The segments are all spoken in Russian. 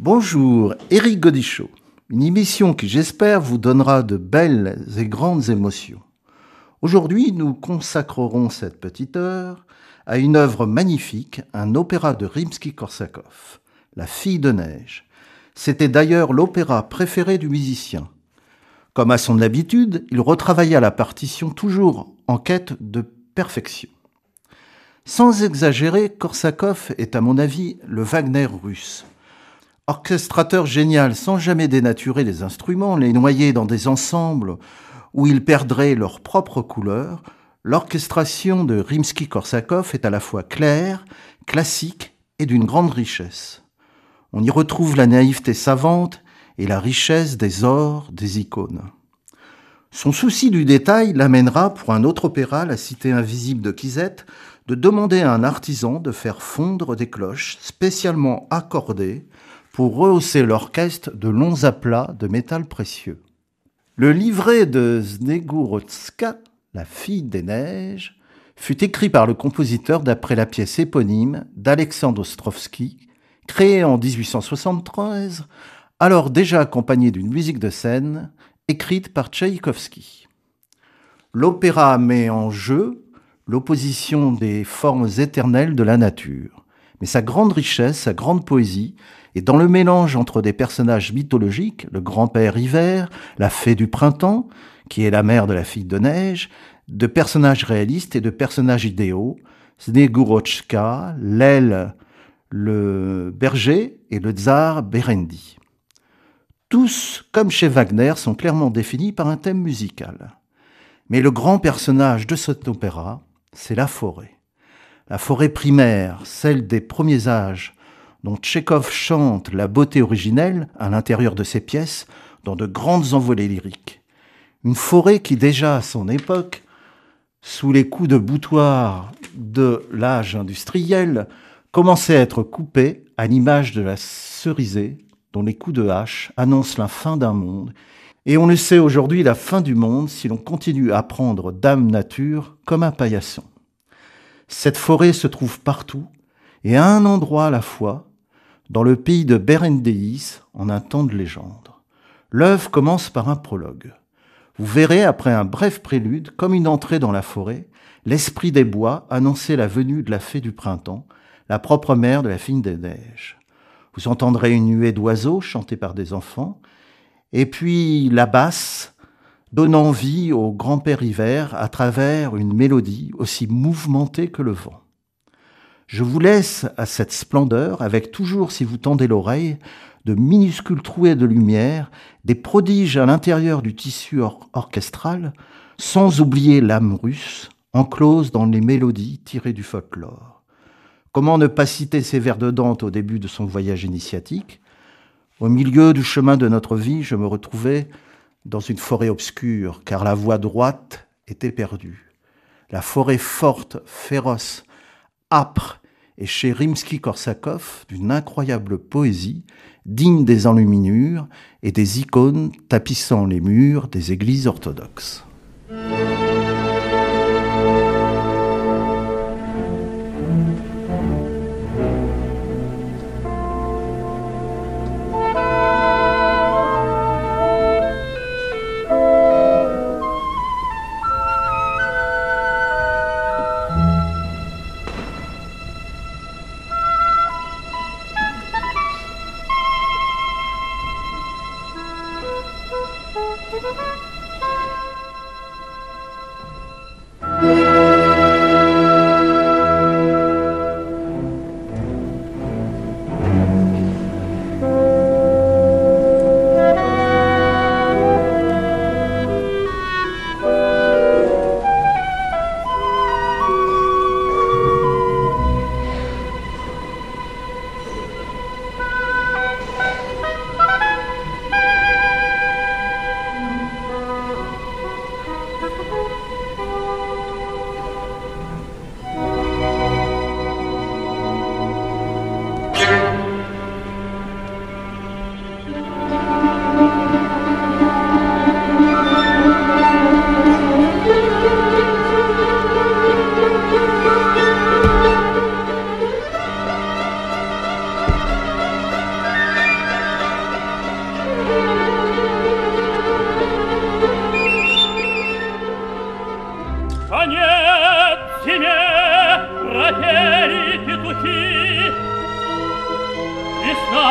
Bonjour, Éric Godichaud. Une émission qui, j'espère, vous donnera de belles et grandes émotions. Aujourd'hui, nous consacrerons cette petite heure à une œuvre magnifique, un opéra de Rimsky-Korsakov, La Fille de neige. C'était d'ailleurs l'opéra préféré du musicien. Comme à son habitude, il retravailla la partition toujours en quête de perfection. Sans exagérer, Korsakov est à mon avis le Wagner russe. Orchestrateur génial sans jamais dénaturer les instruments, les noyer dans des ensembles où ils perdraient leur propre couleur, l'orchestration de Rimsky-Korsakov est à la fois claire, classique et d'une grande richesse. On y retrouve la naïveté savante et la richesse des ors, des icônes. Son souci du détail l'amènera, pour un autre opéra, La Cité invisible de Kizet, de demander à un artisan de faire fondre des cloches spécialement accordées pour rehausser l'orchestre de longs aplats de métal précieux. Le livret de Snegurochka, La Fille des neiges, fut écrit par le compositeur d'après la pièce éponyme d'Alexandre Ostrovsky, créée en 1873, alors déjà accompagnée d'une musique de scène écrite par Tchaïkovski. L'opéra met en jeu l'opposition des formes éternelles de la nature, mais sa grande richesse, sa grande poésie est dans le mélange entre des personnages mythologiques, le grand-père hiver, la fée du printemps, qui est la mère de la fille de neige, de personnages réalistes et de personnages idéaux, Snegurochka, l'aile, le berger et le tsar Berendi. Tous, comme chez Wagner, sont clairement définis par un thème musical. Mais le grand personnage de cet opéra, c'est la forêt. La forêt primaire, celle des premiers âges, dont Tchekhov chante la beauté originelle à l'intérieur de ses pièces dans de grandes envolées lyriques. Une forêt qui déjà à son époque, sous les coups de boutoir de l'âge industriel, commençait à être coupée à l'image de la cerisée dont les coups de hache annoncent la fin d'un monde. Et on le sait aujourd'hui, la fin du monde si l'on continue à prendre Dame Nature comme un paillasson. Cette forêt se trouve partout et à un endroit à la fois, dans le pays de Berendéis, en un temps de légende. L'œuvre commence par un prologue. Vous verrez, après un bref prélude, comme une entrée dans la forêt, l'esprit des bois annoncer la venue de la fée du printemps, la propre mère de la fille des neiges. Vous entendrez une nuée d'oiseaux chantés par des enfants, et puis la basse, donnant vie au grand-père hiver à travers une mélodie aussi mouvementée que le vent. Je vous laisse à cette splendeur, avec toujours, si vous tendez l'oreille, de minuscules trouées de lumière, des prodiges à l'intérieur du tissu orchestral, sans oublier l'âme russe, enclose dans les mélodies tirées du folklore. Comment ne pas citer ces vers de Dante au début de son voyage initiatique ? Au milieu du chemin de notre vie, je me retrouvais dans une forêt obscure, car la voie droite était perdue. La forêt forte, féroce, âpre, et chez Rimsky-Korsakov d'une incroyable poésie, digne des enluminures et des icônes tapissant les murs des églises orthodoxes.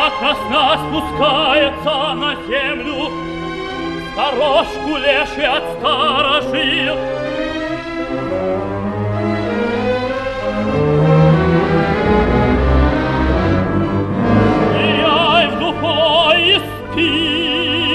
как росна спускается на землю, дорожку леший отсторожил. Ныряй в дупло и спи.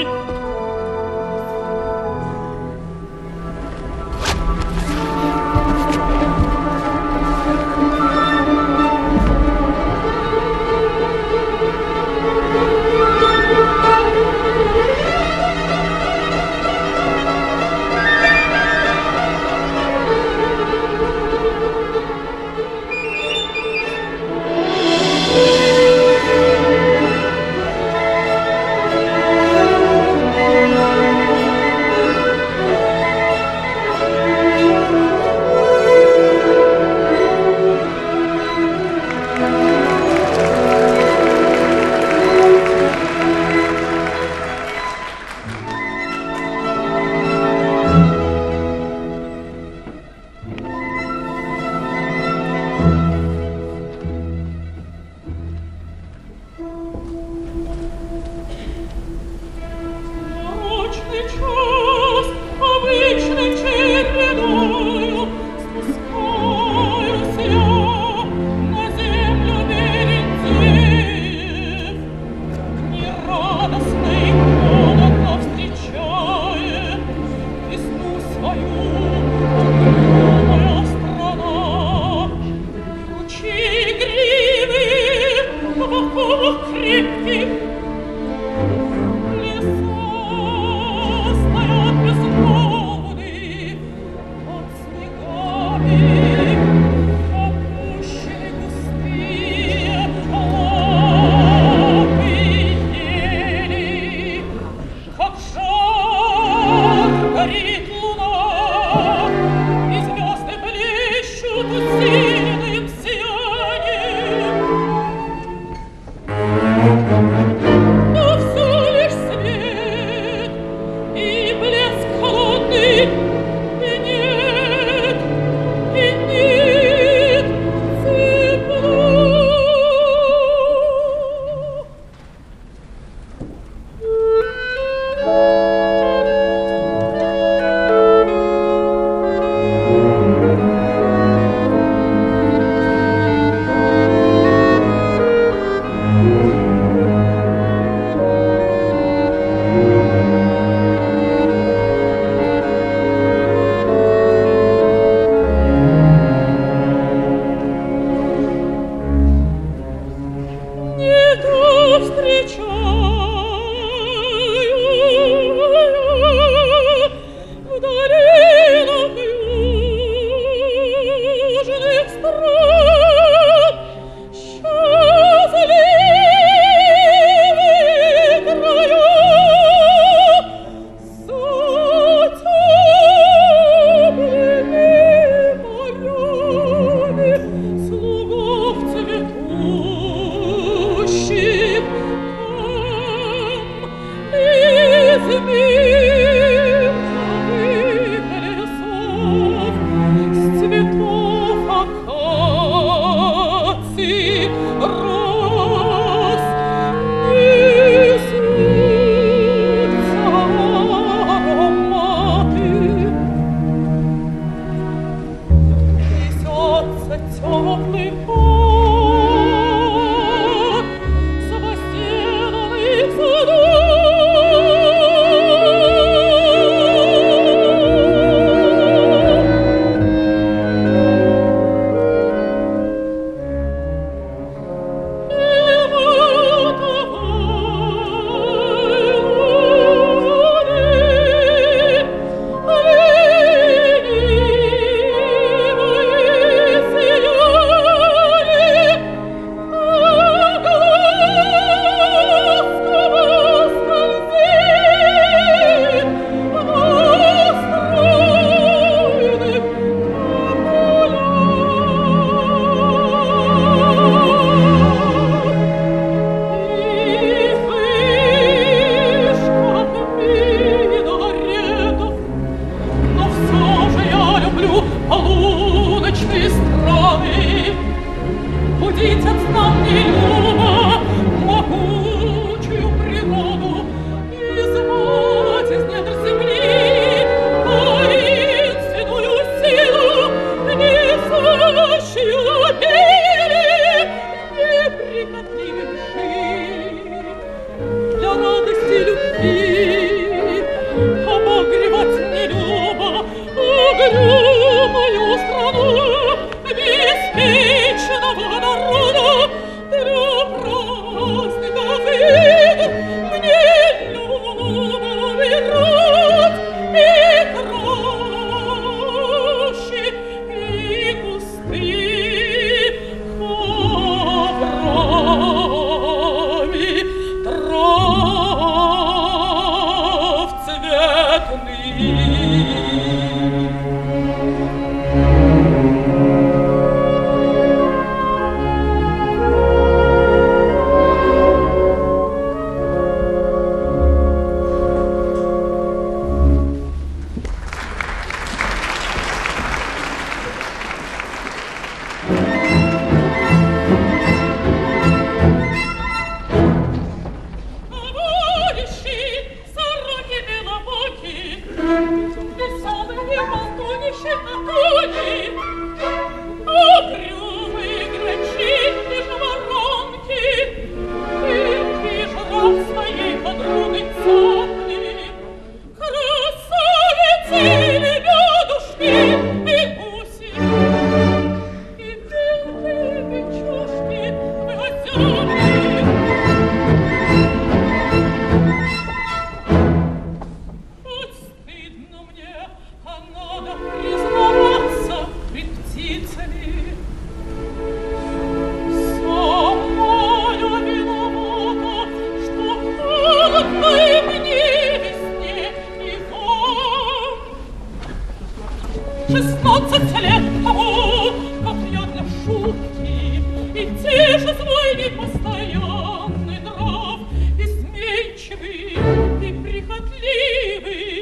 16 лет тому, как я для шутки и тише свой непостоянный нрав, изменчивый и прихотливый,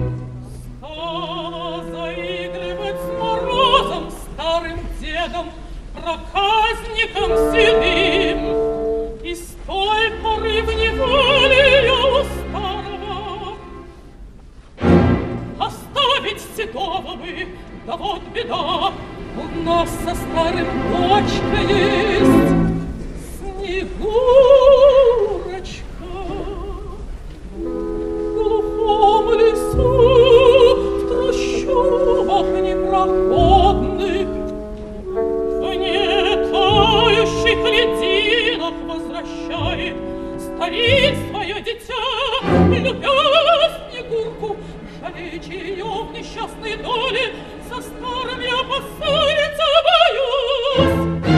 стала заигрывать с морозом, старым дедом, проказником седым, и с той поры в неволе я у старого. Оставить седого бы, да вот беда, у нас со старым дочка есть Снегурочка. В глухом лесу, в трущобах непроходных, в нетающих лединах возвращает старик свое дитя, любя Снегурку, жалеючи ее в несчастной доле, со старым я опасается, боюсь.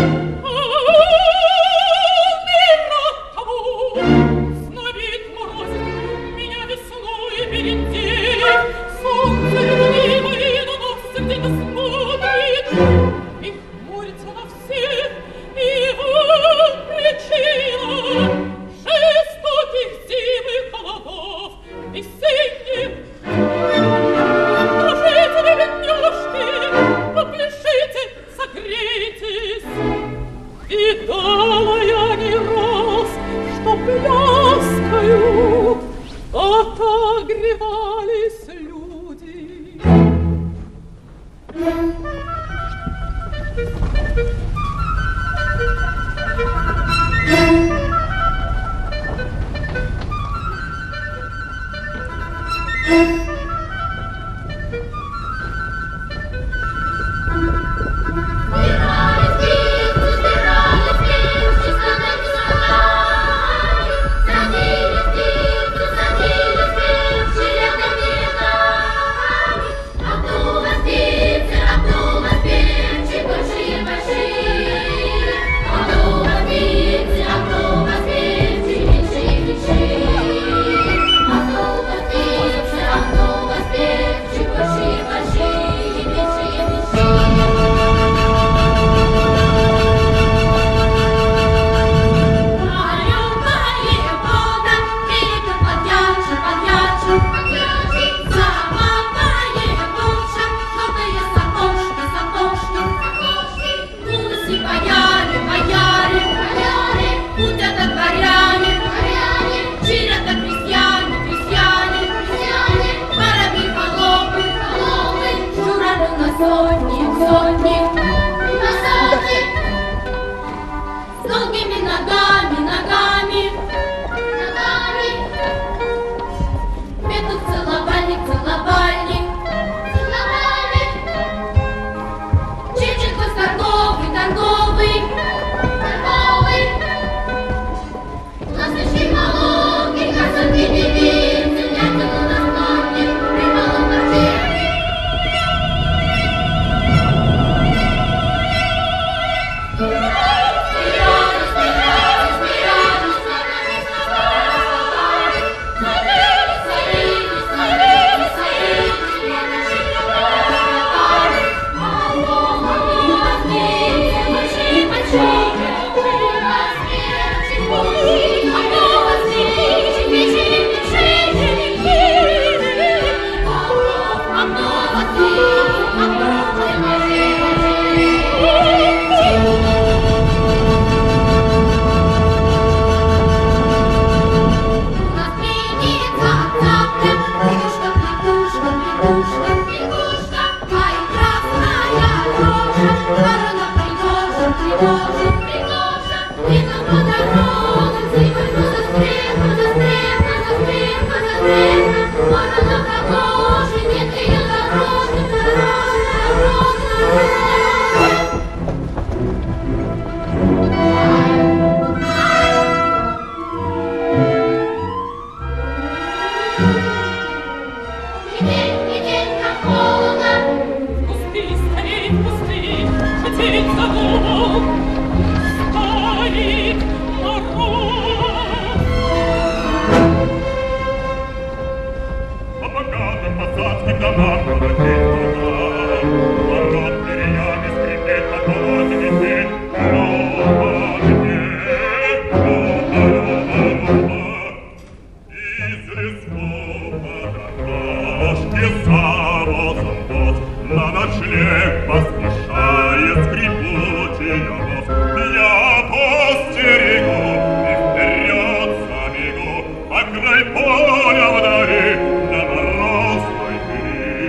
Мира тому, знобит морозит меня весной перед день, солнце ревнивое на нас где-то смотрит и хмурится на всех, и вот причина жестоких зим и холодов весенних. Ложите вы бедняжки, попляшите, согрейтесь. Видала я не раз, что пляскою отогревались люди. А край поля вдали, на морозной пыли.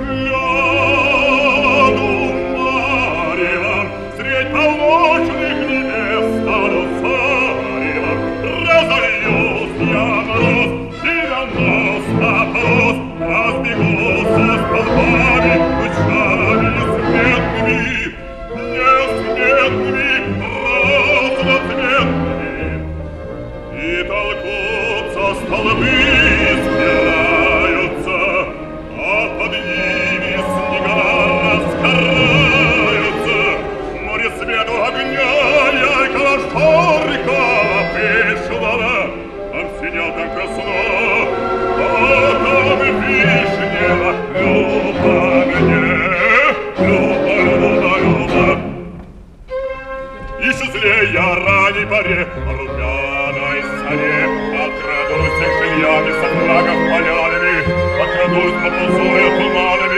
Ляду марево, средь полночных небес стану царево. Разольюсь я мороз, и на нос опрос, разбегутся с толпами, лучами сметными, несметными, разноцветными. И толкутся столбы, спираются, а под ними снега раскараются. Море свету огня яркого шторикова пришлого, там сидел, там красно, а там и вишнева. Люба мне, Люба, Люба, Люба. И счастлее я ранней поре, румяной заре, открадусь их жильями со флагов полянами, открадусь по пузырю туманами.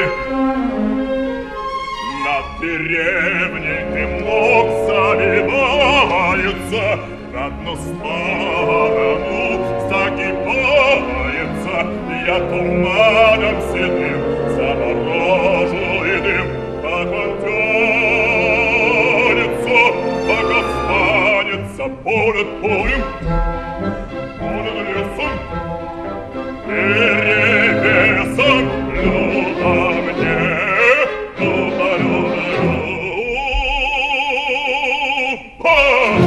Над деревней дымок завивается, в одну сторону загибается. Я туманом седым заморожу и дым, как он тянется, как останется полет полем, полет лесом, перевесом. Люба мне, Люба, Люба, Люба.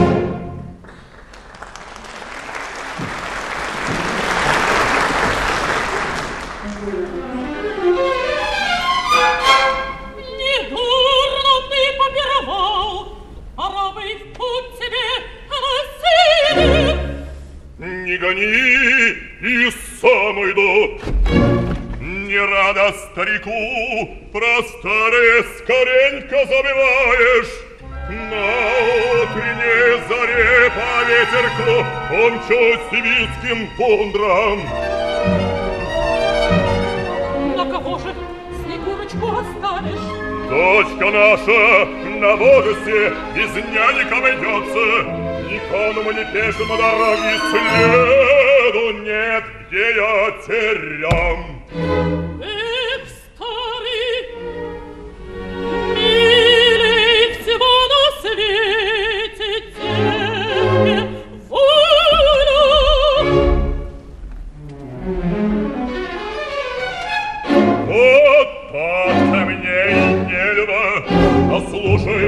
Недурно ты попировал, пора бы и в путь тебе носить. Не гони, и сам уйду. Не рада старику, про старое скоренько забываешь. На утренней заре по ветерку умчусь сибирским тундрам. На кого же Снегурочку оставишь? Дочка наша на возрасте без нянек обойдется. Ни конному, ни пешему дороги следу нет, где я терям. Эх, старый, милей всего на свете тебе волю. Вот так-то мне и нельзя. Послушай,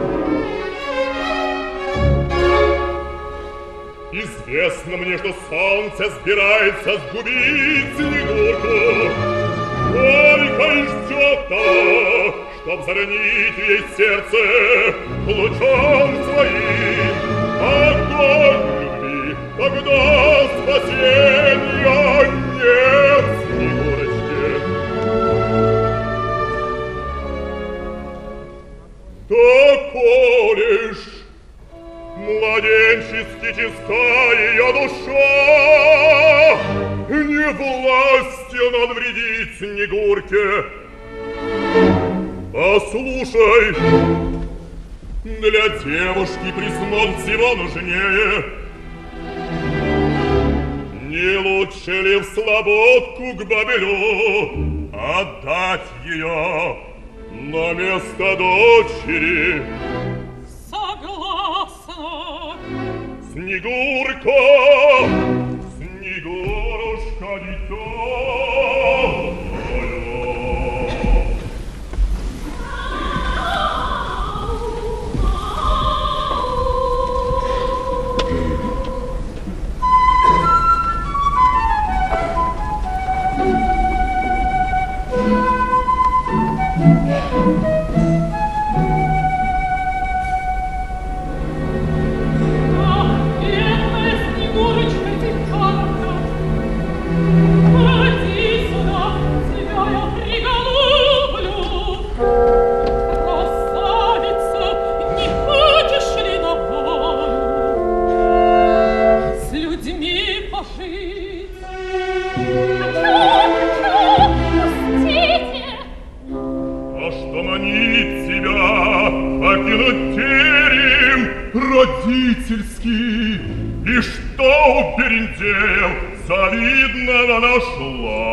известно мне, что солнце собирается сгубить Снегурку. Только и ждет того, чтоб заронить ей сердце лучом своим. Огонь любви, тогда спасения нет Снегурочке. Такой лишь младенчески чиста ее душа, не властен он вредить Снегурке. Послушай, для девушки присмотр всего нужнее. Не лучше ли в слободку к бабелю отдать ее на место дочери? Согласна. Снегурка, Снегурушка, дитя моё. Родительский, и что у Берендеев завидного нашла.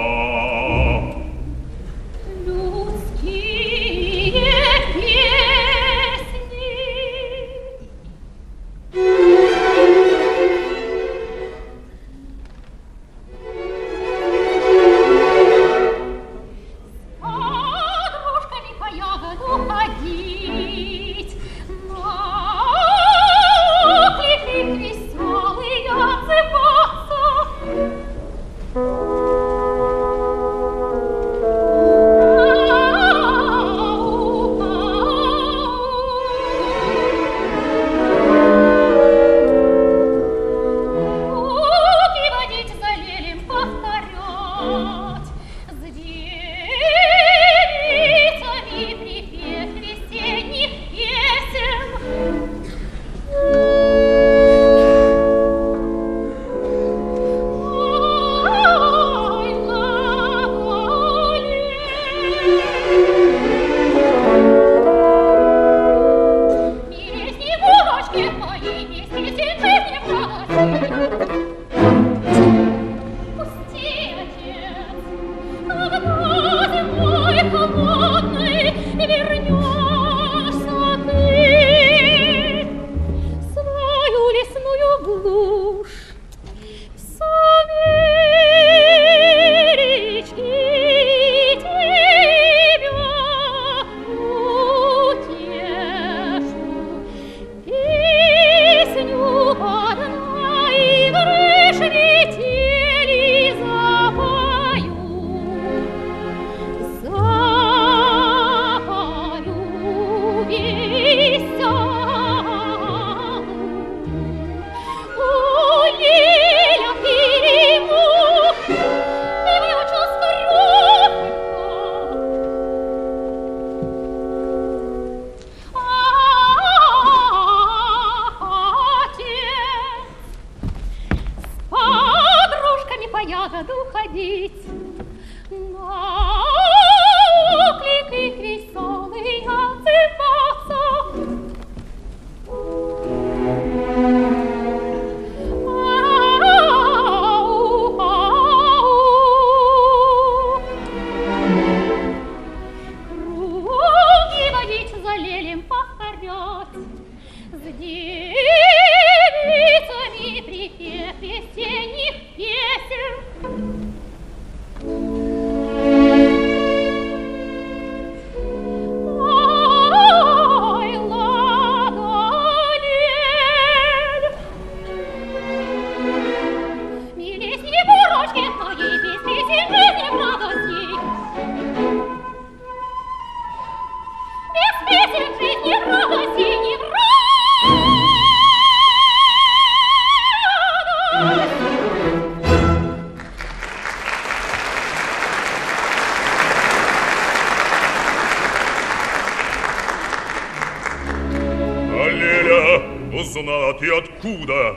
Узнала ты откуда?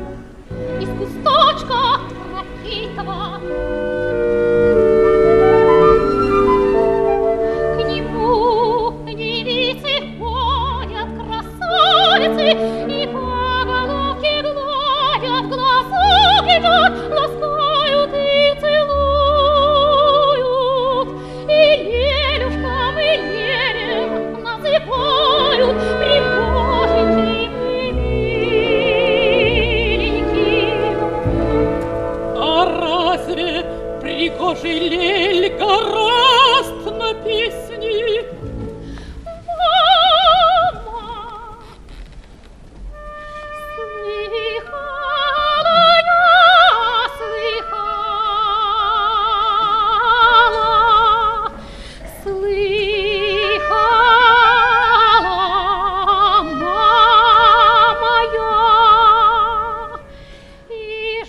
Из кусточка Ракитова. К нему девицы ходят, красавицы, и по головке гладят, глаза глядят, ласкают и целуют. И Лелюшкам, и Лелем называют прибоженьким. Пригожий лель гораст на песни. Мама, слыхала я, слыхала, мама моя, и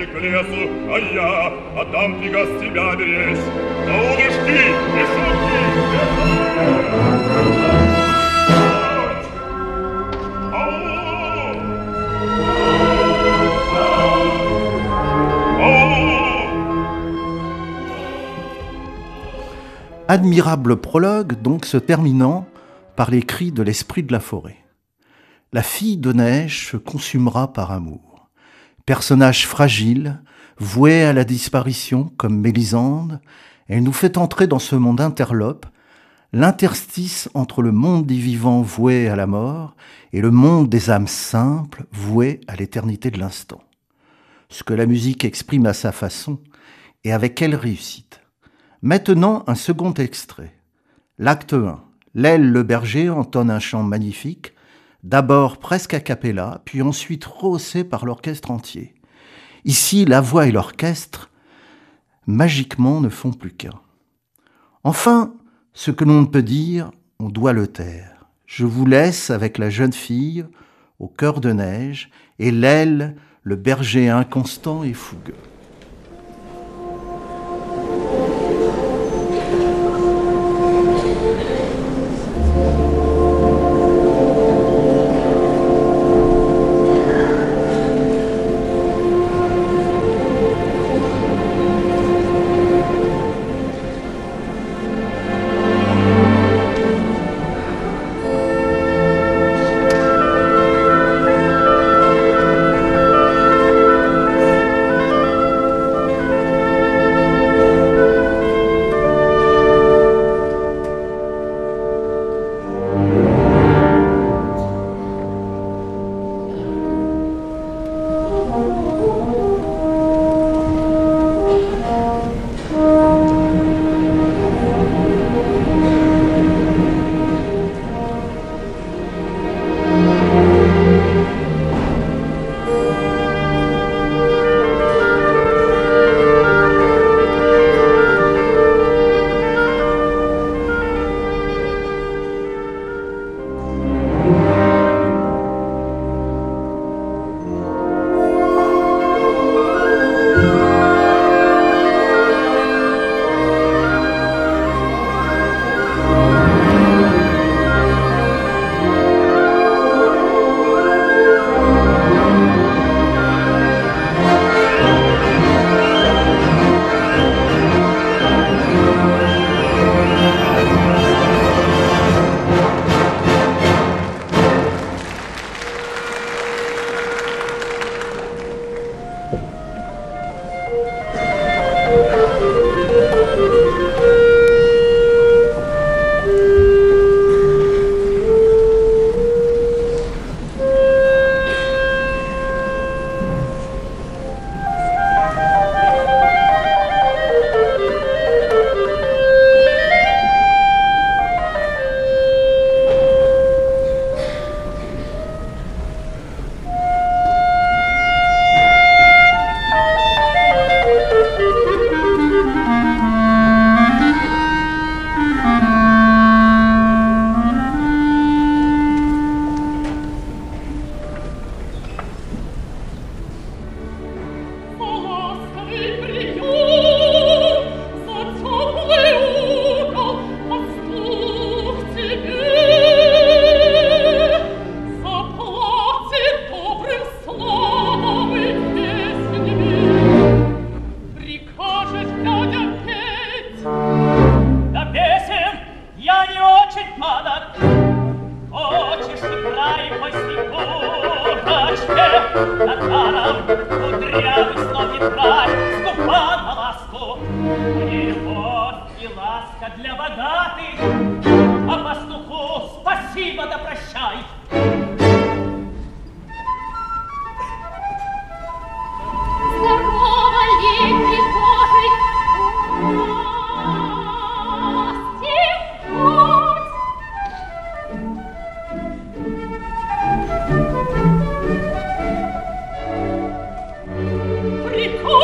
ближе к лесу, а я отдам приказ тебя беречь. На удочки и шутки! Admirable prologue, donc, se terminant par les cris de l'esprit de la forêt. La fille de neige se consumera par amour. Personnage fragile, voué à la disparition comme Mélisande, elle nous fait entrer dans ce monde interlope, l'interstice entre le monde des vivants voué à la mort et le monde des âmes simples vouées à l'éternité de l'instant. Ce que la musique exprime à sa façon et avec quelle réussite. Maintenant, un second extrait. L'acte 1. L'aile le berger entonne un chant magnifique, d'abord presque a cappella, puis ensuite rehaussé par l'orchestre entier. Ici, la voix et l'orchestre, magiquement, ne font plus qu'un. Enfin, ce que l'on ne peut dire, on doit le taire. Je vous laisse avec la jeune fille, au cœur de neige, et l'aile, le berger inconstant et fougueux.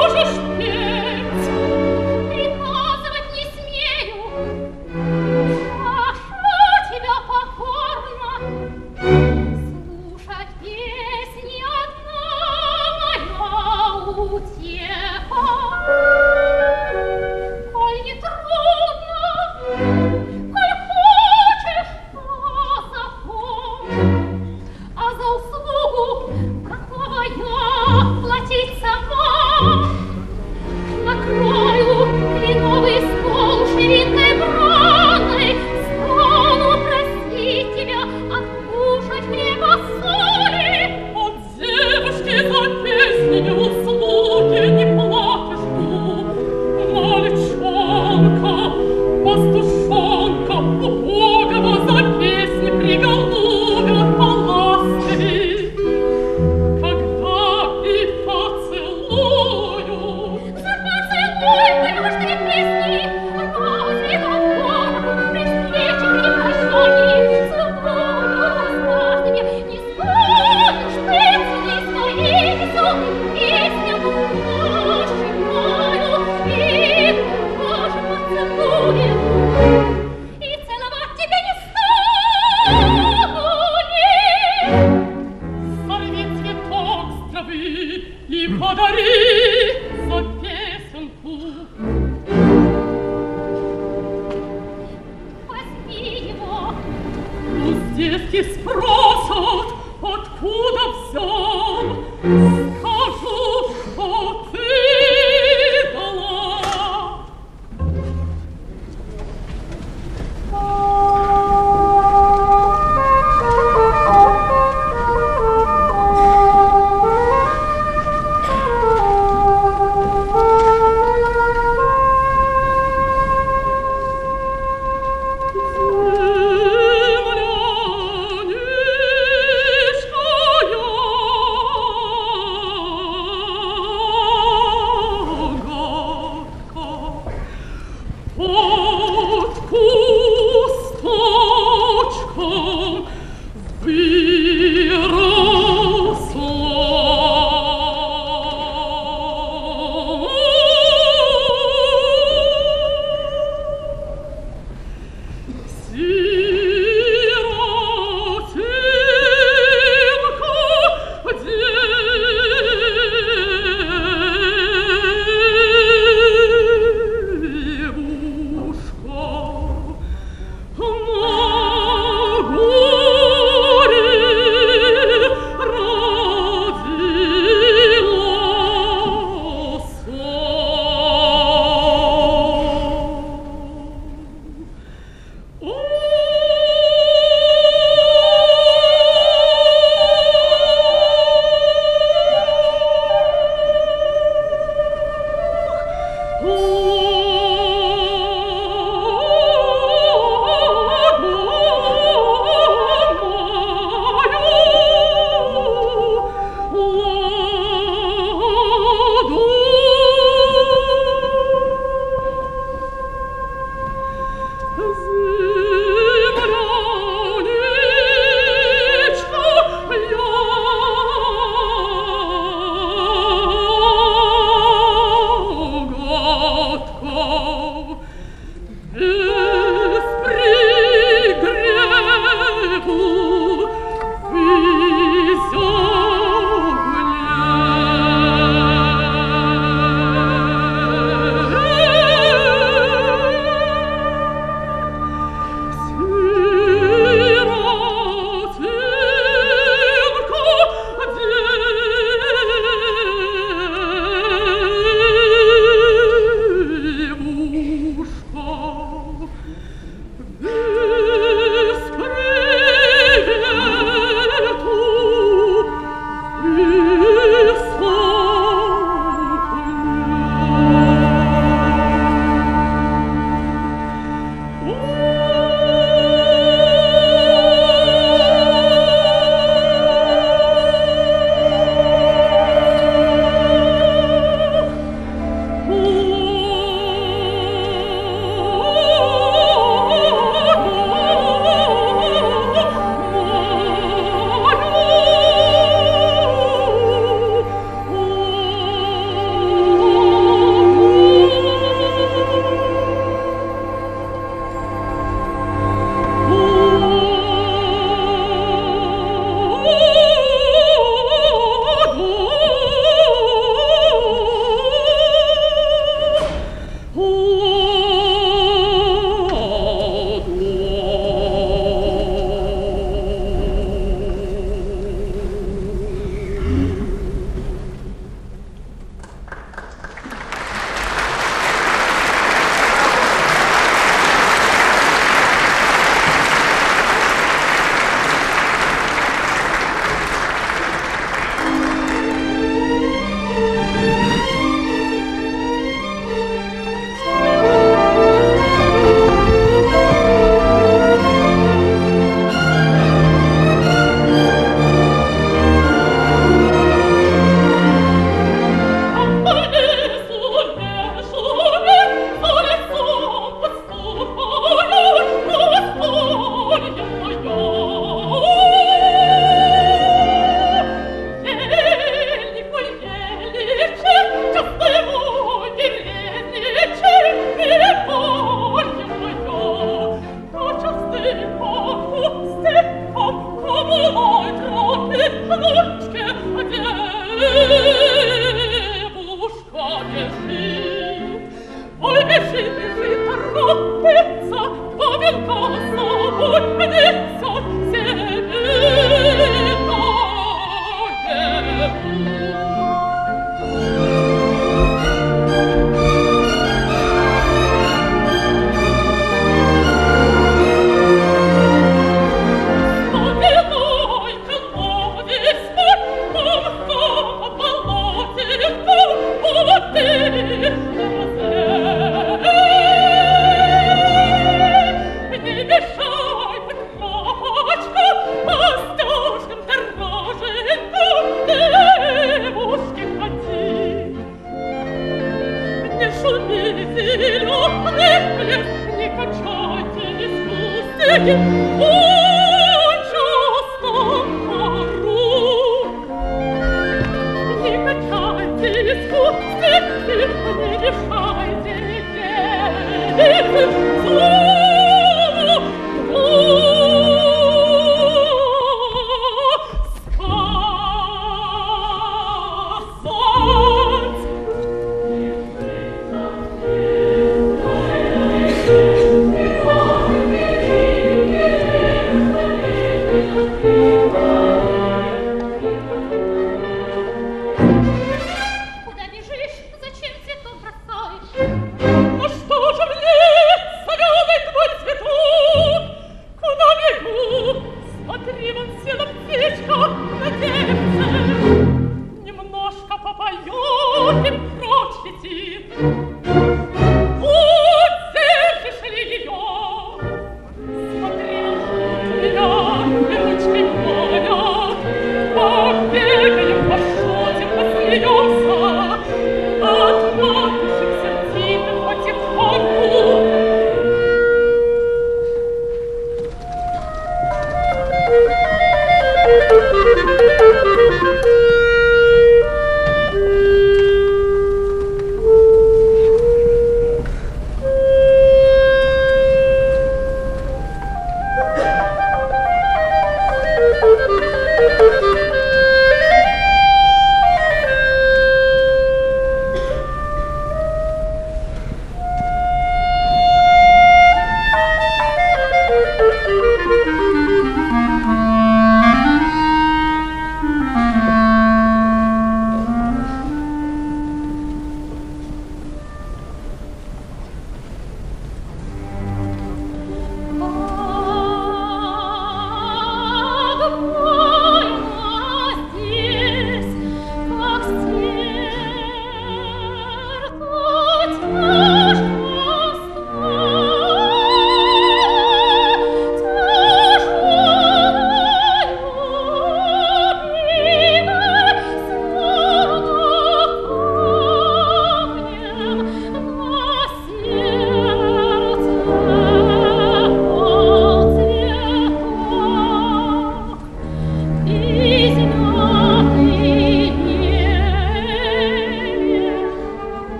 Приказывать не смею.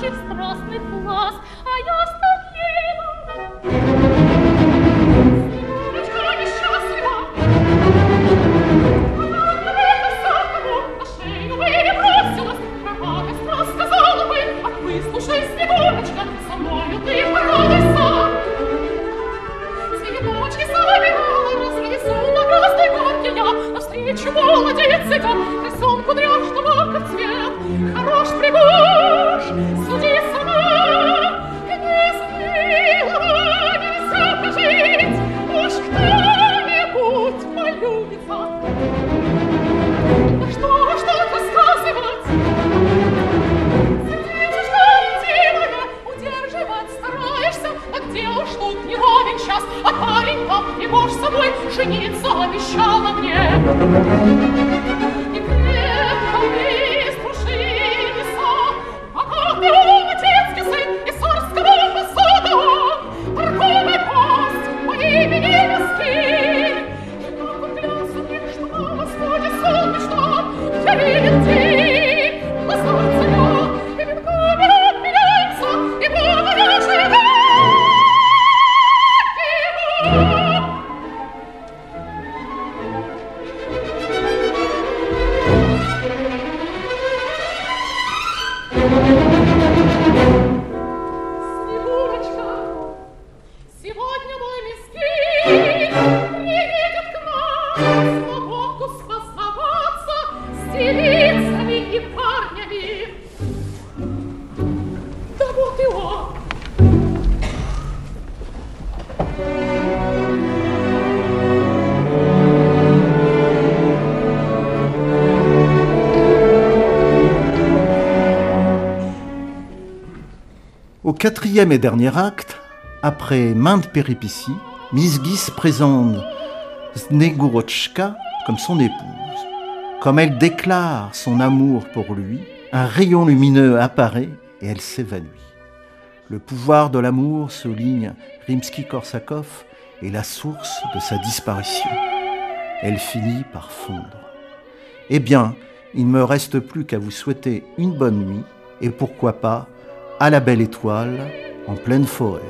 прячет страстных глаз, а я стыдлива. Снегурочка несчастлива, она на косаку на шею бы бросилась, пропагость рассказала бы, ах, выслушай, Снегурочка, со мною ты порадуйся. Цветочки собирала, разрисула красной горки я, навстречу молодец идет, красен кудряшного, как цвет, хорош пригож, суди сама, не смелого нельзя прожить, уж кто-нибудь полюбится. Да что тут рассказывать? Сердечко милое, удерживать стараешься, а где уж тут не ровен час, а парень-то его ж собой жениться обещала мне. И крепко выструшился богатый уматецкий сын из царского посада, торговый гость по имени Москвы. И как он клялся мне, что на восходе солнечном я видел день, глаза царя, и венками отменяется, и благая жена его. Снегурочка, сегодня мой мискин приедет к нам свободу спасоваться с девицами и парнями. Да вот и он. Au quatrième et dernier acte, après maintes péripéties, Mizgis présente Snegurochka comme son épouse. Comme elle déclare son amour pour lui, un rayon lumineux apparaît et elle s'évanouit. Le pouvoir de l'amour, souligne Rimsky-Korsakov, est la source de sa disparition. Elle finit par fondre. Eh bien, il ne me reste plus qu'à vous souhaiter une bonne nuit et pourquoi pas à la belle étoile en pleine forêt.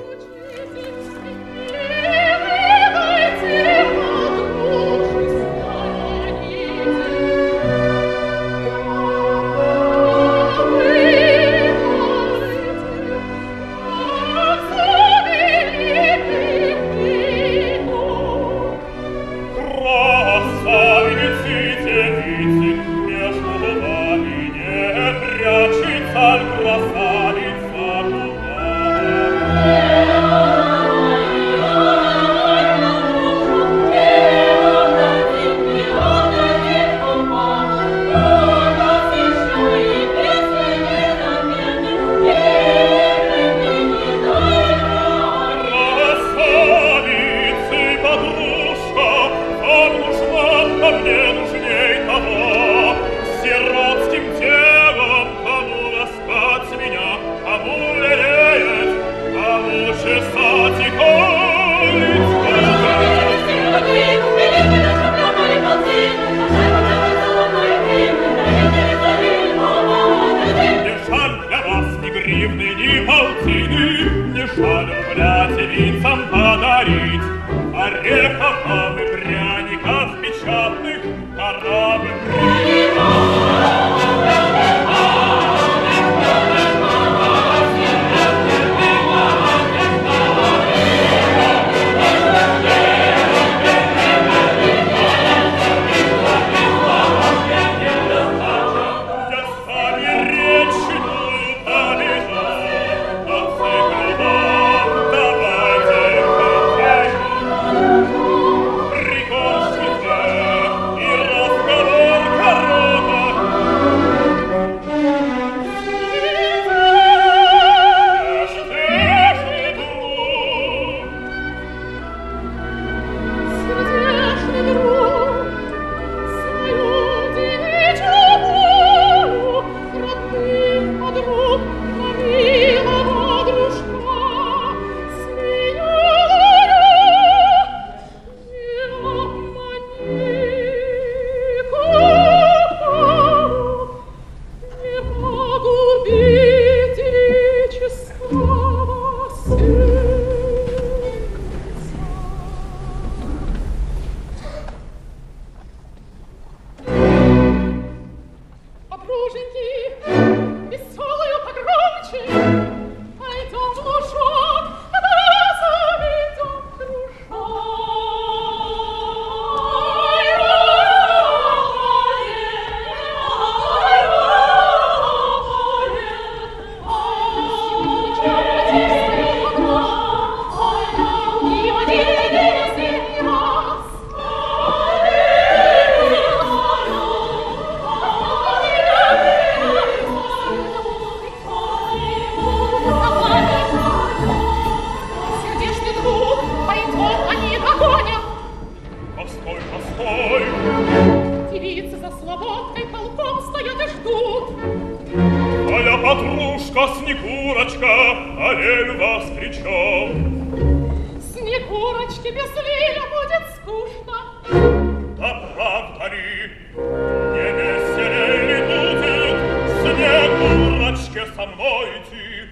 вас Снегурочка, олень вас кричал. Снегурочке без Лиля будет скучно. Да правда ли, не веселей ли будет Снегурочке со мной идти?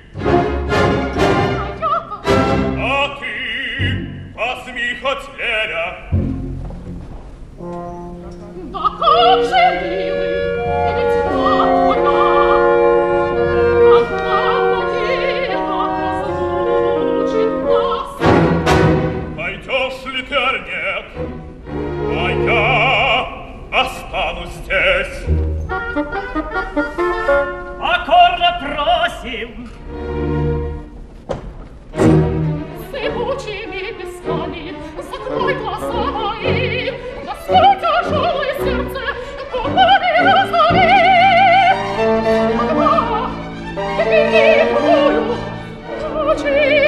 А ты возьми хоть Леля. Да как же, милый, ведь я твоя. Одна могила разлучит нас. Пойдешь ли ты, аль нет? А я останусь здесь. Покорно просим. Сыпучими песками закрой глаза мои. Господь, тяжелое сердце, губами разлови. Одна, беги, плую, очи